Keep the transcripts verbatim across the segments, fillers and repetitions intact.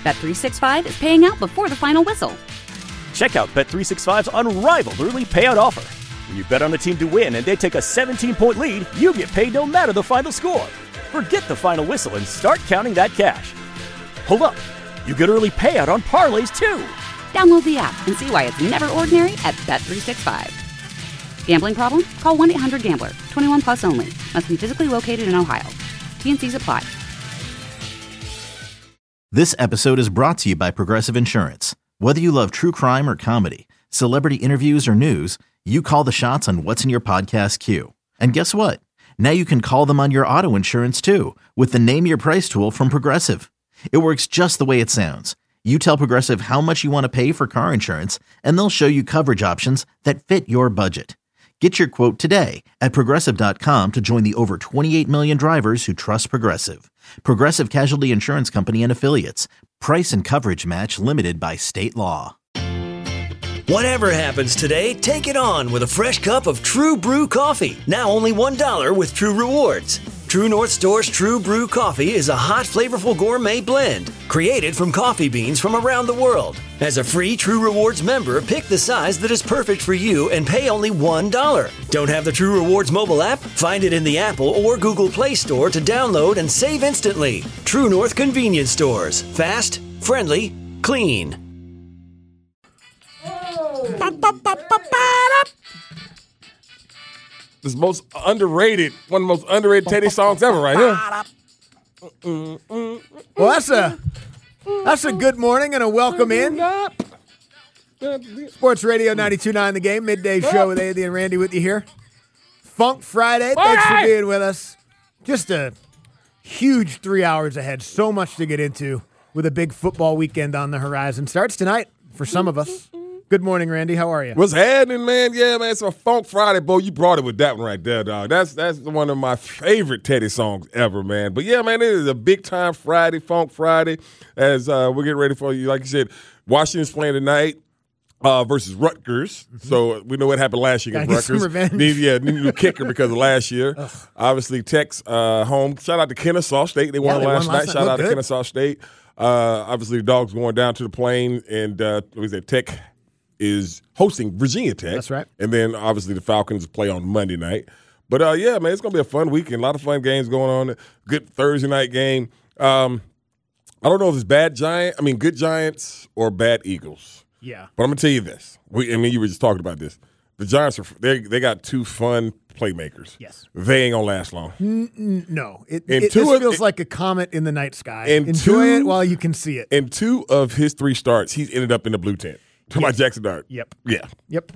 Bet three sixty-five is paying out before the final whistle. Check out Bet three sixty-five's unrivaled early payout offer. When you bet on a team to win and they take a seventeen-point lead, you get paid no matter the final score. Forget the final whistle and start counting that cash. Hold up. You get early payout on parlays, too. Download the app and see why it's never ordinary at Bet three sixty-five. Gambling problem? Call one eight hundred gambler. twenty-one plus only. Must be physically located in Ohio. T and C's apply. This episode is brought to you by Progressive Insurance. Whether you love true crime or comedy, celebrity interviews or news, you call the shots on what's in your podcast queue. And guess what? Now you can call them on your auto insurance too with the Name Your Price tool from Progressive. It works just the way it sounds. You tell Progressive how much you want to pay for car insurance, and they'll show you coverage options that fit your budget. Get your quote today at Progressive dot com to join the over twenty-eight million drivers who trust Progressive. Progressive Casualty Insurance Company and Affiliates. Price and coverage match limited by state law. Whatever happens today, take it on with a fresh cup of True Brew coffee. Now only one dollar with True Rewards. True North Store's True Brew coffee is a hot, flavorful gourmet blend created from coffee beans from around the world. As a free True Rewards member, pick the size that is perfect for you and pay only one dollar. Don't have the True Rewards mobile app? Find it in the Apple or Google Play Store to download and save instantly. True North Convenience Stores. Fast, friendly, clean. This is most underrated, one of the most underrated Teddy songs ever right here. Well, that's a that's a good morning and a welcome in. Sports Radio ninety-two point nine The Game, midday show with Andy and Randy with you here. Funk Friday, thanks for being with us. Just a huge three hours ahead, so much to get into with a big football weekend on the horizon. Starts tonight for some of us. Good morning, Randy. How are you? What's happening, man? Yeah, man, it's a Funk Friday, boy. You brought it with that one right there, dog. That's that's one of my favorite Teddy songs ever, man. But, yeah, man, it is a big-time Friday, Funk Friday, as uh, we're getting ready for you. Like you said, Washington's playing tonight uh, versus Rutgers. Mm-hmm. So we know what happened last year against Gotta Rutgers. get some revenge. Need, yeah, need a new kicker because of last year. Ugh. Obviously, Tech's uh, home. Shout out to Kennesaw State. They won yeah, they last won last night. night. Shout out good. to Kennesaw State. Uh, obviously, the Dogs going down to the Plain, and uh, what was that, Tech is hosting Virginia Tech. That's right. And then, obviously, the Falcons play on Monday night. But, uh, yeah, man, it's going to be a fun weekend. A lot of fun games going on. Good Thursday night game. Um, I don't know if it's bad Giant, I mean, good Giants or bad Eagles. Yeah. But I'm going to tell you this. We, I mean, you were just talking about this. The Giants, are they they got two fun playmakers. Yes. They ain't going to last long. N- n- no. It, And it two this of- feels it- like a comet in the night sky. And Enjoy two- it while you can see it. In two of his three starts, he's ended up in the blue tent. Talking about Jackson Dart. Yep. Yeah. Yep.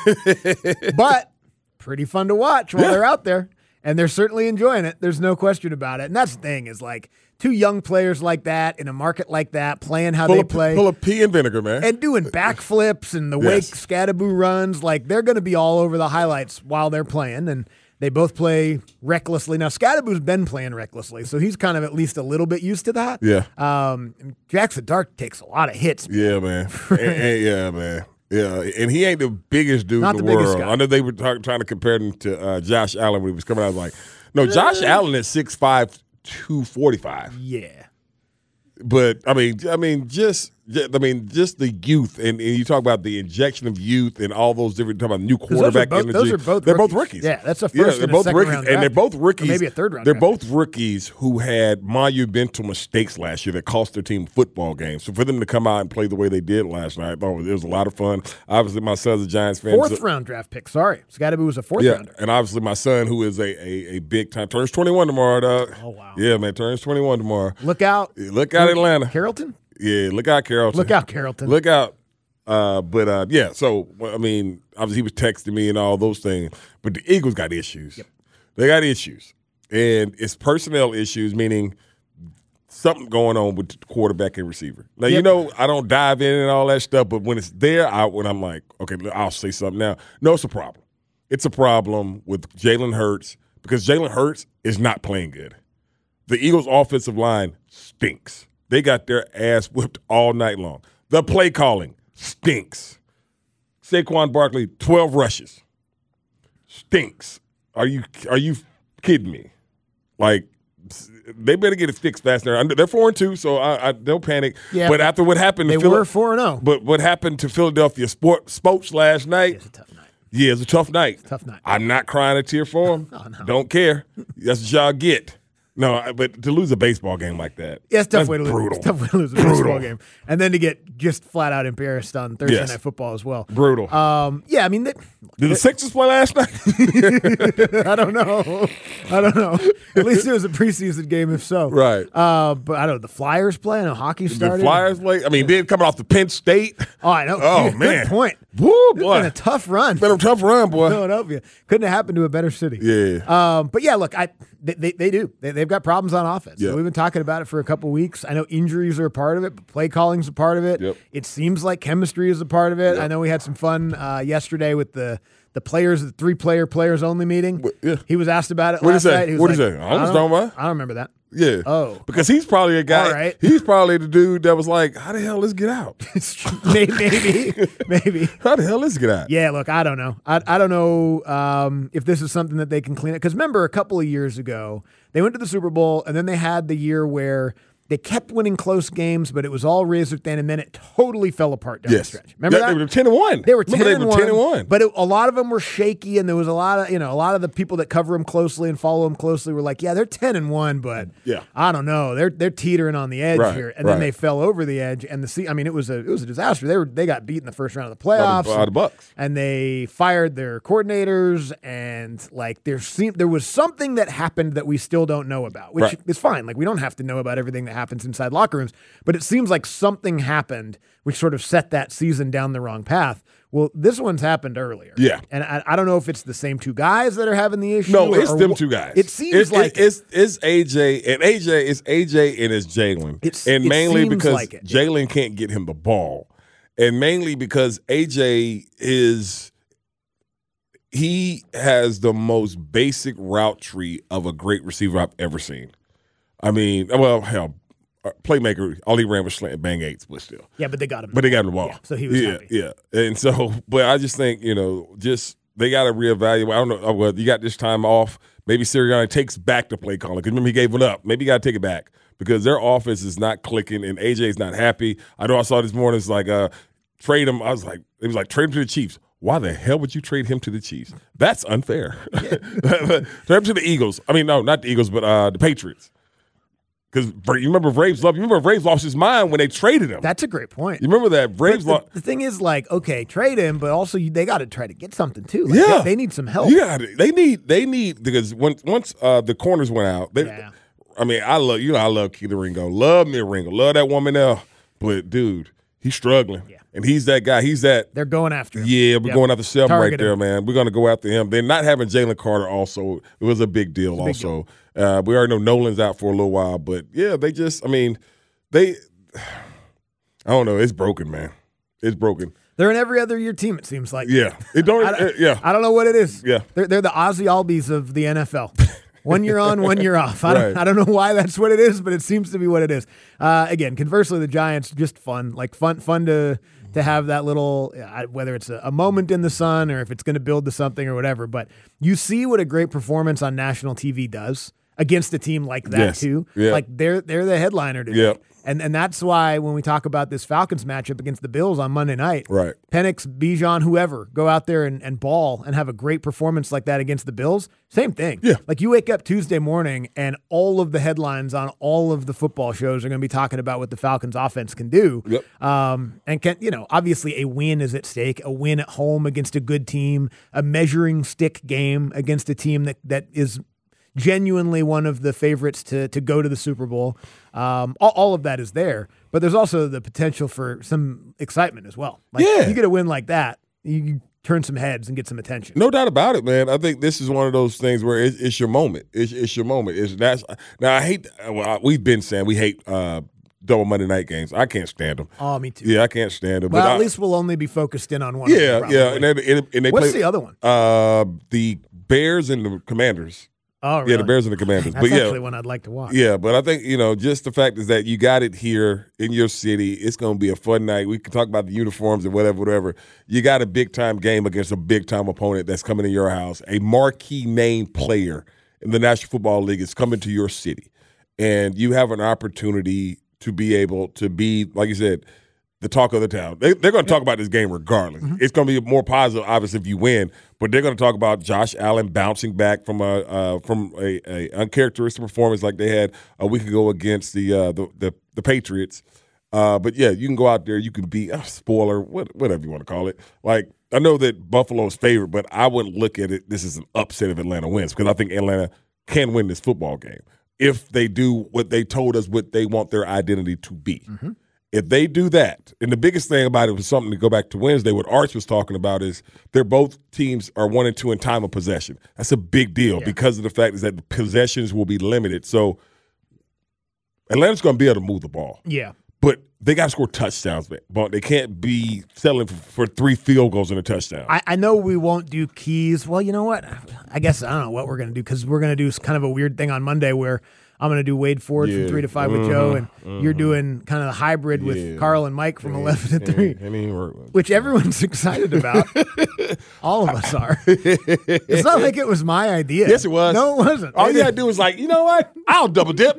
But pretty fun to watch while Yeah. they're out there. And they're certainly enjoying it. There's no question about it. And that's the thing is like two young players like that in a market like that, playing how Full they of, play. full of pea and vinegar, man. and doing backflips and the wake Yes. scatteroo runs. Like they're going to be all over the highlights while they're playing. And they both play recklessly. Now, Scadaboo's been playing recklessly, so he's kind of at least a little bit used to that. Yeah. Um, Jackson Dart takes a lot of hits. Yeah, man. and, and, yeah, man. Yeah, and he ain't the biggest dude Not in the, the biggest world. guy. I know they were talk, trying to compare him to uh, Josh Allen when he was coming out. I was like, no, Josh Allen is six five, two forty-five. Yeah. But I mean, I mean, just, just I mean, just the youth, and, and you talk about the injection of youth and all those different. Talk about new 'Cause those are quarterback both- energy. those are both They're rookies. both rookies. Yeah, that's a Yeah, first they're and a both second rookies, round and they're draft both pick. Or rookies. maybe a third round They're draft both pick. rookies who had monumental mistakes last year that cost their team football games. So for them to come out and play the way they did last night, I thought it was a lot of fun. Obviously, my son's a Giants fan. Fourth so- round draft pick. Sorry. Scadaboo was a fourth Yeah, rounder. and obviously my son, who is a, a, a big time, turns twenty-one tomorrow, dog. Oh, wow. Yeah, man, turns twenty-one tomorrow. Look out. Look out, Atlanta. Carrollton? Yeah, look out, Carrollton. Look out, Carrollton. Look out. Uh, but, uh, yeah, so, well, I mean, obviously he was texting me and all those things, but the Eagles got issues. Yep. They got issues. And it's personnel issues, meaning something going on with the quarterback and receiver. Now, you Yep. know, I don't dive in and all that stuff, but when it's there, I, when I'm like, okay, I'll say something now. No, it's a problem. It's a problem with Jalen Hurts because Jalen Hurts is not playing good. The Eagles' offensive line stinks. They got their ass whipped all night long. The play calling stinks. Saquon Barkley, twelve rushes. Stinks. Are you are you kidding me? Like, they better get it fixed faster. They're four and two, so I, I don't panic. Yeah, but after what happened, they to Phil- were four and zero. But what happened to Philadelphia Sport Sports last night? It's a tough night. Yeah, it's a tough night. Tough night. I'm not crying a tear for them. Oh, no. Don't care. That's what y'all get. No, but to lose a baseball game like that, yeah, it's a tough that's way to lose. brutal. It's a tough way to lose a Brutal. baseball game, and then to get just flat out embarrassed on Thursday Yes. Night Football as well. Brutal. Um, yeah, I mean, they, Did the Sixers play last night? I don't know. I don't know. At least it was a preseason game, if so. Right. Uh, but I don't know. The Flyers play. I know hockey started. The Flyers play. I mean, then coming off the Penn State. Oh, I know. Oh, Good man. point. Woo, It's boy. been a tough run. Been a tough run, boy. Philadelphia couldn't have happened to a better city. Yeah. Um, but yeah, look, I they they, they do. They, they've got problems on offense. Yeah. We've been talking about it for a couple weeks. I know injuries are a part of it, but play calling's a part of it. Yep. It seems like chemistry is a part of it. Yep. I know we had some fun uh, yesterday with the the players, the three player players only meeting. What- yeah. He was asked about it What'd he last say? night. He was What'd he like, say? I was don't- talking about it. I don't remember that. Yeah. Oh. Because he's probably a guy. All right. He's probably the dude that was like, how the hell let's get out? maybe, maybe, maybe. How the hell let's get out? Yeah, look, I don't know. I, I don't know um, if this is something that they can clean up. Because remember, a couple of years ago, they went to the Super Bowl, and then they had the year where they kept winning close games, but it was all razor thin, and then it totally fell apart down Yes. the stretch. Remember Yeah, that? They were ten and one. They were Remember ten, they and, were one, ten and one. but it, a lot of them were shaky, and there was a lot of you know a lot of the people that cover them closely and follow them closely were like, yeah, they're ten and one, but Yeah. I don't know, they're they're teetering on the edge Right, here, and right. then they fell over the edge, and the se- I mean, it was a it was a disaster. They were they got beat in the first round of the playoffs, By the- by the Bucks. and they fired their coordinators, and like there seemed there was something that happened that we still don't know about, which Right. is fine. Like we don't have to know about everything that happens inside locker rooms, but it seems like something happened which sort of set that season down the wrong path. Well, this one's happened earlier. Yeah. And I, I don't know if it's the same two guys that are having the issue. No, or- it's or them wh- two guys. It seems It- it- like it. it's it's A J and A J. It's A J and it's Jalen, It's- and it mainly seems because like it, yeah. Jalen can't get him the ball, and mainly because A J is he has the most basic route tree of a great receiver I've ever seen. I mean, well, hell, uh, playmaker. All he ran was slant bang eights, but still. Yeah, but they got him. But they got him the ball. Yeah, so he was yeah, happy. Yeah, and so, but I just think, you know, just they got to reevaluate. I don't know. Well, you got this time off. Maybe Sirianni takes back the play calling because remember he gave it up. Maybe you got to take it back because their offense is not clicking and A J's not happy. I know I saw this morning. It's like uh, trade him. I was like, it was like trade him to the Chiefs. Why the hell would you trade him to the Chiefs? That's unfair. Trade him to the Eagles. I mean, no, not the Eagles, but uh, the Patriots. Because you remember Braves love. You remember Braves lost his mind when they traded him. That's a great point. You remember that Braves But lost. the, the thing is, like, okay, trade him, but also you, they got to try to get something too. Like, Yeah, they, they need some help. Yeah, they need they need because once once uh, the corners went out, they, Yeah. I mean, I love you know I love Keith Ringo, love me Ringo, love that woman there, but dude, he's struggling, Yeah. and he's that guy. He's that. They're going after him. Yeah, we're Yep. going after Selma right Target there, him. man. We're going to go after him. They're not having Jalen Carter also. It was a big deal big also. Uh, we already know Nolan's out for a little while, but yeah, they just, I mean, they, I don't know. It's broken, man. It's broken. They're an every other year team, it seems like. Yeah. It don't, I don't, uh, yeah. I don't know what it is. Yeah. They're, they're the Ozzy Albies of the N F L. One year on, one year off. I don't, Right. I don't know why that's what it is, but it seems to be what it is. Uh, again, conversely, the Giants, just fun. Like fun fun to to have that little, uh, whether it's a, a moment in the sun or if it's going to build to something or whatever. But you see what a great performance on national T V does against a team like that, Yes. too. Yeah. Like they're they're the headliner today. Yeah. And and that's why when we talk about this Falcons matchup against the Bills on Monday night, Right. Penix, Bijan, whoever, go out there and, and ball and have a great performance like that against the Bills, same thing. Yeah. Like you wake up Tuesday morning and all of the headlines on all of the football shows are going to be talking about what the Falcons offense can do. Yep. Um, and can, you know, obviously a win is at stake, a win at home against a good team, a measuring stick game against a team that, that is genuinely one of the favorites to to go to the Super Bowl. Um, all, all of that is there, but there's also the potential for some excitement as well. Like, Yeah. you get a win like that, you, you turn some heads and get some attention. No doubt about it, man. I think this is one of those things where it's, it's your moment. It's, it's your moment. It's that's now I hate. Well, we've been saying we hate uh, double Monday night games. I can't stand them. Oh, me too. Yeah, I can't stand them. Well, but at I, least we'll only be focused in on one. of them, yeah, probably. yeah, and, they, and, and they What's play the other one? uh, the Bears and the Commanders. Oh, really? Yeah, the Bears and the Commanders. That's but yeah, actually one I'd like to watch. yeah, but I think, you know, just the fact is that you got it here in your city. It's going to be a fun night. We can talk about the uniforms and whatever, whatever. You got a big-time game against a big-time opponent that's coming to your house. A marquee name player in the National Football League is coming to your city. and you have an opportunity to be able to be, like you said, the talk of the town. They, they're going to talk about this game regardless. Mm-hmm. It's going to be more positive, obviously, if you win. But they're going to talk about Josh Allen bouncing back from a uh, from a, a uncharacteristic performance like they had a week ago against the uh, the, the the Patriots. Uh, but yeah, you can go out there. You can be a spoiler, what, whatever you want to call it. Like I know that Buffalo's favorite, but I wouldn't look at it. This is an upset if Atlanta wins because I think Atlanta can win this football game if they do what they told us what they want their identity to be. Mm-hmm. If they do that, and the biggest thing about it was something to go back to Wednesday, what Arch was talking about is they're both teams are one and two in time of possession. That's a big deal yeah. because of the fact is that the possessions will be limited. So Atlanta's going to be able to move the ball. Yeah. But they got to score touchdowns, but they can't be settling for, for three field goals and a touchdown. I, I know we won't do keys. Well, you know what? I guess I don't know what we're going to do because we're going to do kind of a weird thing on Monday where I'm going to do Wade Ford yeah. from three to five with mm-hmm. Joe, and mm-hmm. you're doing kind of the hybrid with yeah. Carl and Mike from and eleven to three, and, and which everyone's excited about. All of us are. It's not like it was my idea. Yes, it was. No, it wasn't. All you had to do was like, you know what? I'll double dip.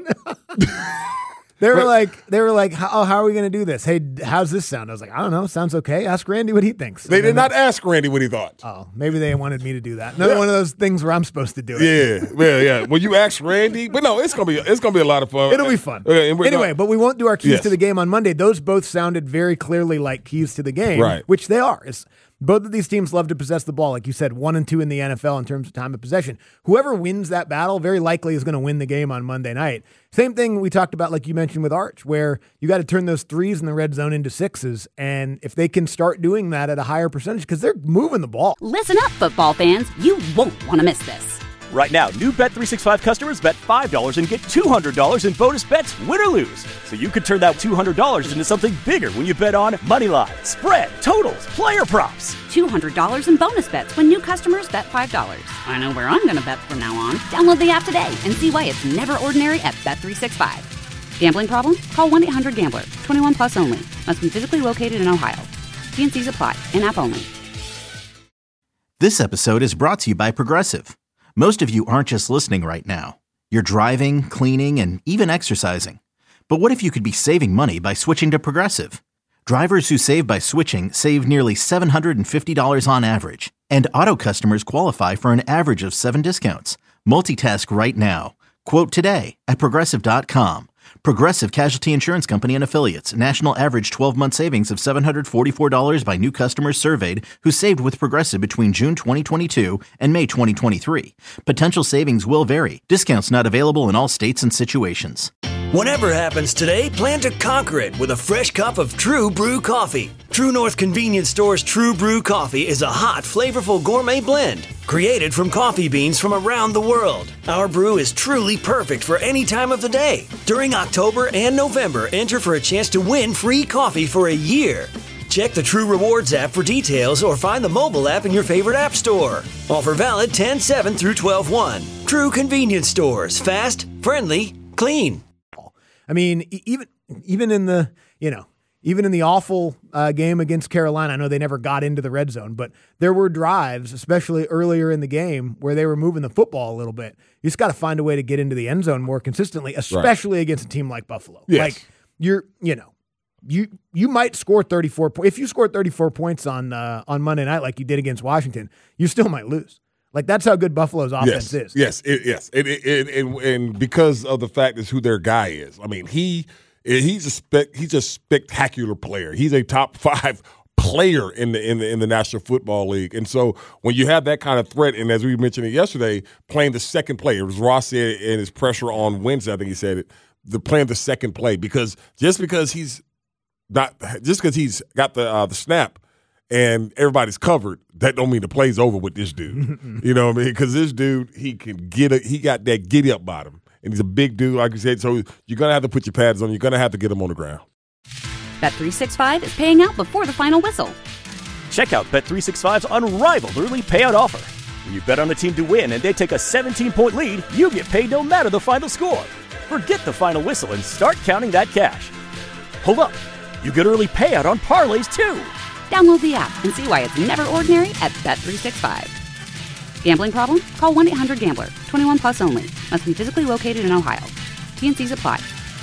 They were like, they were like, oh, how are we going to do this? Hey, how's this sound? I was like, I don't know. Sounds okay. Ask Randy what he thinks. They did not ask Randy what he thought. Oh, maybe they wanted me to do that. Another yeah. one of those things where I'm supposed to do it. Yeah, yeah, yeah. Well, you ask Randy, but no, it's gonna be it's gonna be a lot of fun. It'll be fun. Okay, anyway, going, but we won't do our keys yes. to the game on Monday. Those both sounded very clearly like keys to the game, right? Which they are. It's, both of these teams love to possess the ball. Like you said, one and two in the N F L in terms of time of possession. Whoever wins that battle very likely is going to win the game on Monday night. Same thing we talked about, like you mentioned with Arch, where you got to turn those threes in the red zone into sixes. And if they can start doing that at a higher percentage, because they're moving the ball. Listen up, football fans. You won't want to miss this. Right now, new Bet three sixty-five customers bet five dollars and get two hundred dollars in bonus bets, win or lose. So you could turn that two hundred dollars into something bigger when you bet on moneyline, spread, totals, player props. two hundred dollars in bonus bets when new customers bet five dollars. I know where I'm going to bet from now on. Download the app today and see why it's never ordinary at Bet three sixty-five. Gambling problem? Call one eight hundred gambler. twenty-one plus only. Must be physically located in Ohio. T and C's apply. In-app only. This episode is brought to you by Progressive. Most of you aren't just listening right now. You're driving, cleaning, and even exercising. But what if you could be saving money by switching to Progressive? Drivers who save by switching save nearly seven hundred fifty dollars on average. And auto customers qualify for an average of seven discounts. Multitask right now. Quote today at Progressive dot com. Progressive Casualty Insurance Company and Affiliates. National average twelve-month savings of seven hundred forty-four dollars by new customers surveyed who saved with Progressive between June twenty twenty-two and May twenty twenty-three. Potential savings will vary. Discounts not available in all states and situations. Whatever happens today, plan to conquer it with a fresh cup of True Brew coffee. True North Convenience Store's True Brew coffee is a hot, flavorful gourmet blend created from coffee beans from around the world. Our brew is truly perfect for any time of the day. During October and November, enter for a chance to win free coffee for a year. Check the True Rewards app for details or find the mobile app in your favorite app store. Offer valid ten seven through twelve one. True Convenience Stores. Fast, friendly, clean. I mean, even even in the, you know, even in the awful uh, game against Carolina, I know they never got into the red zone, but there were drives, especially earlier in the game, where they were moving the football a little bit. You just got to find a way to get into the end zone more consistently, especially right. against a team like Buffalo. Yes. Like, you're, you know, you you might score thirty-four points. If you score thirty-four points on uh, on Monday night like you did against Washington, you still might lose. Like, that's how good Buffalo's offense yes, is. Yes, it, yes. And, and, and, and because of the fact is who their guy is. I mean, he he's a spec, he's a spectacular player. He's a top five player in the in the in the National Football League. And so when you have that kind of threat, and as we mentioned it yesterday, playing the second play, it was Ross said in his pressure on Wednesday, I think he said it, the playing the second play, because just because he's not just because he's got the uh, the snap and everybody's covered, that don't mean the play's over with this dude. You know what I mean? Because this dude, he can get it. He got that giddy up bottom, and he's a big dude, like you said. So you're gonna have to put your pads on. You're gonna have to get him on the ground. Bet three sixty-five is paying out before the final whistle. Check out Bet three sixty-five's unrivaled early payout offer. When you bet on a team to win and they take a seventeen-point lead, you get paid no matter the final score. Forget the final whistle and start counting that cash. Hold up. You get early payout on parlays, too. Download the app and see why it's never ordinary at Bet three sixty-five. Gambling problem? Call one eight hundred gambler. twenty-one plus only. Must be physically located in Ohio. T N Cs apply.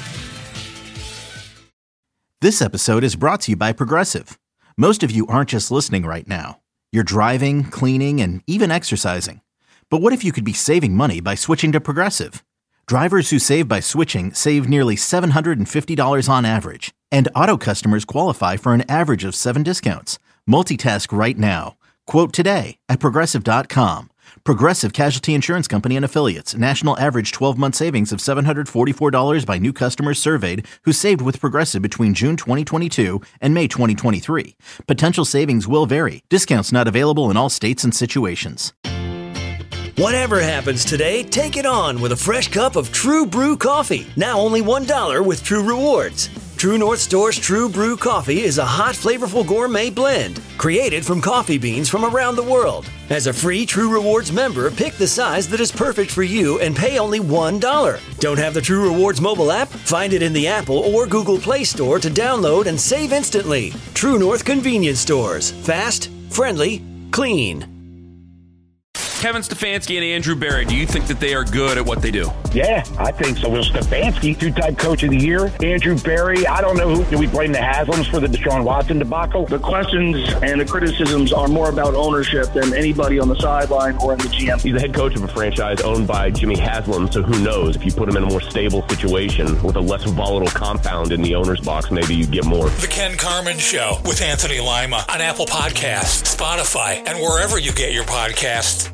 This episode is brought to you by Progressive. Most of you aren't just listening right now. You're driving, cleaning, and even exercising. But what if you could be saving money by switching to Progressive? Drivers who save by switching save nearly seven hundred fifty dollars on average. And auto customers qualify for an average of seven discounts. Multitask right now. Quote today at Progressive dot com. Progressive Casualty Insurance Company and Affiliates. National average twelve-month savings of seven hundred forty-four dollars by new customers surveyed who saved with Progressive between June twenty twenty-two and May twenty twenty-three. Potential savings will vary. Discounts not available in all states and situations. Whatever happens today, take it on with a fresh cup of True Brew coffee. Now only one dollar with True Rewards. True North Store's True Brew coffee is a hot, flavorful gourmet blend created from coffee beans from around the world. As a free True Rewards member, pick the size that is perfect for you and pay only one dollar. Don't have the True Rewards mobile app? Find it in the Apple or Google Play Store to download and save instantly. True North Convenience Stores. Fast, friendly, clean. Kevin Stefanski and Andrew Berry, do you think that they are good at what they do? Yeah, I think so. Well, Stefanski, two-time coach of the year. Andrew Berry, I don't know who. Do we blame the Haslams for the Deshaun Watson debacle? The questions and the criticisms are more about ownership than anybody on the sideline or in the G M. He's the head coach of a franchise owned by Jimmy Haslam, so who knows? If you put him in a more stable situation with a less volatile compound in the owner's box, maybe you get more. The Ken Carman Show with Anthony Lima on Apple Podcasts, Spotify, and wherever you get your podcasts.